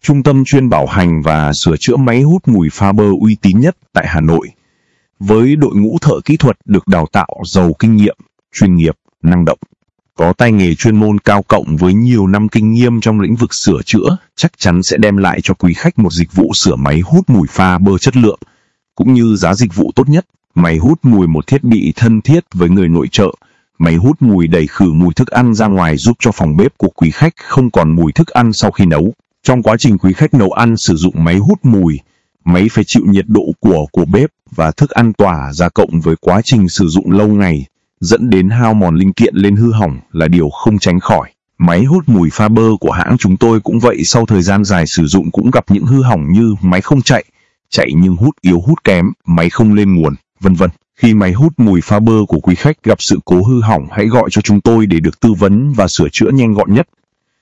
trung tâm chuyên bảo hành và sửa chữa máy hút mùi Faber uy tín nhất tại Hà Nội. Với đội ngũ thợ kỹ thuật được đào tạo giàu kinh nghiệm, chuyên nghiệp, năng động, có tay nghề chuyên môn cao cộng với nhiều năm kinh nghiệm trong lĩnh vực sửa chữa, chắc chắn sẽ đem lại cho quý khách một dịch vụ sửa máy hút mùi Faber chất lượng, cũng như giá dịch vụ tốt nhất. Máy hút mùi một thiết bị thân thiết với người nội trợ. Máy hút mùi đẩy khử mùi thức ăn ra ngoài giúp cho phòng bếp của quý khách không còn mùi thức ăn sau khi nấu. Trong quá trình quý khách nấu ăn sử dụng máy hút mùi, máy phải chịu nhiệt độ của bếp và thức ăn tỏa ra cộng với quá trình sử dụng lâu ngày, dẫn đến hao mòn linh kiện lên hư hỏng là điều không tránh khỏi. Máy hút mùi Faber của hãng chúng tôi cũng vậy, sau thời gian dài sử dụng cũng gặp những hư hỏng như máy không chạy nhưng hút yếu hút kém, máy không lên nguồn, vân vân. Khi máy hút mùi Faber của quý khách gặp sự cố hư hỏng, hãy gọi cho chúng tôi để được tư vấn và sửa chữa nhanh gọn nhất.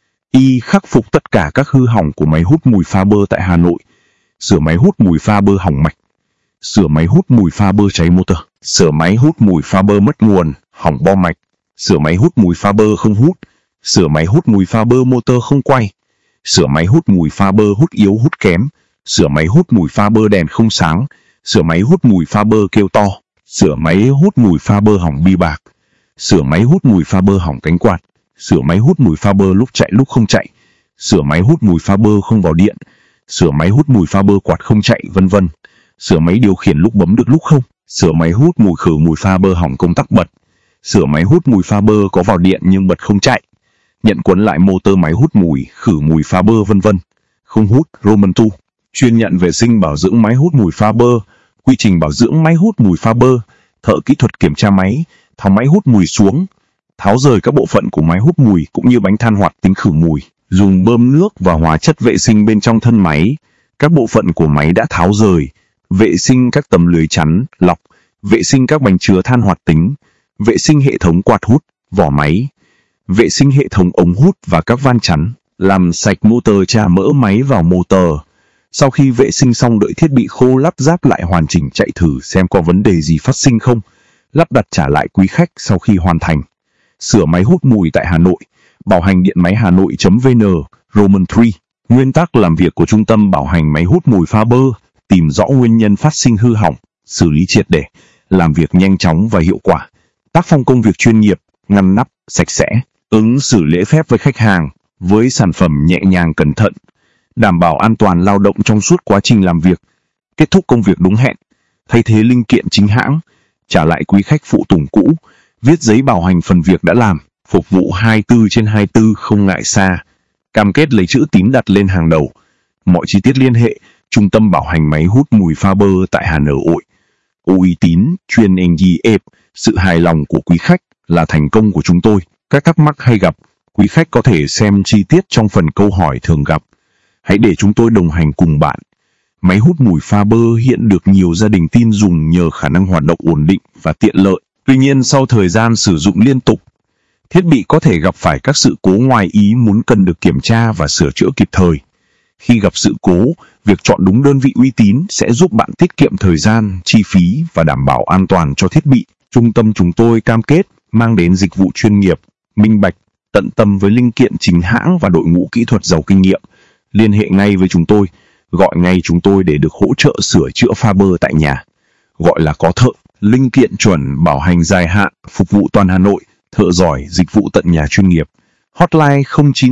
Khắc phục tất cả các hư hỏng của máy hút mùi Faber tại Hà Nội. Sửa máy hút mùi Faber hỏng mạch, sửa máy hút mùi Faber cháy motor, sửa máy hút mùi Faber mất nguồn, hỏng bo mạch, sửa máy hút mùi Faber không hút, sửa máy hút mùi Faber motor không quay, sửa máy hút mùi Faber hút yếu hút kém, sửa máy hút mùi Faber đèn không sáng, sửa máy hút mùi Faber kêu to, sửa máy hút mùi Faber hỏng bi bạc, sửa máy hút mùi Faber hỏng cánh quạt, sửa máy hút mùi Faber lúc chạy lúc không chạy, sửa máy hút mùi Faber không vào điện, sửa máy hút mùi Faber quạt không chạy, vân vân. Sửa máy điều khiển lúc bấm được lúc không, sửa máy hút mùi khử mùi Faber hỏng công tắc bật, sửa máy hút mùi Faber có vào điện nhưng bật không chạy, nhận quấn lại motor máy hút mùi, khử mùi Faber, vân vân. Không hút Roman 2, chuyên nhận vệ sinh bảo dưỡng máy hút mùi Faber, quy trình bảo dưỡng máy hút mùi Faber, thợ kỹ thuật kiểm tra máy, tháo máy hút mùi xuống, tháo rời các bộ phận của máy hút mùi cũng như bánh than hoạt tính khử mùi, dùng bơm nước và hóa chất vệ sinh bên trong thân máy. Các bộ phận của máy đã tháo rời, vệ sinh các tấm lưới chắn, lọc, vệ sinh các bánh chứa than hoạt tính, vệ sinh hệ thống quạt hút, vỏ máy, vệ sinh hệ thống ống hút và các van chắn, làm sạch motor, trả mỡ máy vào motor. Sau khi vệ sinh xong đợi thiết bị khô lắp ráp lại hoàn chỉnh, chạy thử xem có vấn đề gì phát sinh không, lắp đặt trả lại quý khách sau khi hoàn thành. Sửa máy hút mùi tại Hà Nội, bảo hành điện máy Hà Nội.vn, Roman 3. Nguyên tắc làm việc của trung tâm bảo hành máy hút mùi Faber: tìm rõ nguyên nhân phát sinh hư hỏng, xử lý triệt để, làm việc nhanh chóng và hiệu quả. Tác phong công việc chuyên nghiệp, ngăn nắp, sạch sẽ, ứng xử lễ phép với khách hàng, với sản phẩm nhẹ nhàng cẩn thận, đảm bảo an toàn lao động trong suốt quá trình làm việc, kết thúc công việc đúng hẹn, thay thế linh kiện chính hãng, trả lại quý khách phụ tùng cũ, viết giấy bảo hành phần việc đã làm, phục vụ 24/24 không ngại xa, cam kết lấy chữ tín đặt lên hàng đầu. Mọi chi tiết liên hệ Trung tâm bảo hành máy hút mùi Faber tại Hà Nội. Uy tín, chuyên nghiệp, sự hài lòng của quý khách là thành công của chúng tôi. Các thắc mắc hay gặp, quý khách có thể xem chi tiết trong phần câu hỏi thường gặp. Hãy để chúng tôi đồng hành cùng bạn. Máy hút mùi Faber hiện được nhiều gia đình tin dùng nhờ khả năng hoạt động ổn định và tiện lợi. Tuy nhiên, sau thời gian sử dụng liên tục, thiết bị có thể gặp phải các sự cố ngoài ý muốn cần được kiểm tra và sửa chữa kịp thời. Khi gặp sự cố, việc chọn đúng đơn vị uy tín sẽ giúp bạn tiết kiệm thời gian, chi phí và đảm bảo an toàn cho thiết bị. Trung tâm chúng tôi cam kết mang đến dịch vụ chuyên nghiệp, minh bạch, tận tâm với linh kiện chính hãng và đội ngũ kỹ thuật giàu kinh nghiệm. Liên hệ ngay với chúng tôi, gọi ngay chúng tôi để được hỗ trợ sửa chữa Faber tại nhà. Gọi là có thợ, linh kiện chuẩn, bảo hành dài hạn, phục vụ toàn Hà Nội, thợ giỏi, dịch vụ tận nhà chuyên nghiệp. Hotline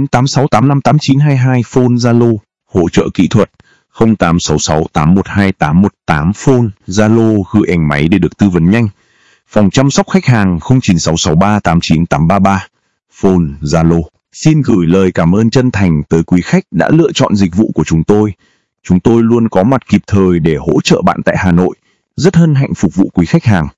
0986858922, phone Zalo, hỗ trợ kỹ thuật 0866812818, phone Zalo, gửi ảnh máy để được tư vấn nhanh. Phòng chăm sóc khách hàng 0966389833, phone Zalo. Xin gửi lời cảm ơn chân thành tới quý khách đã lựa chọn dịch vụ của chúng tôi. Chúng tôi luôn có mặt kịp thời để hỗ trợ bạn tại Hà Nội. Rất hân hạnh phục vụ quý khách hàng.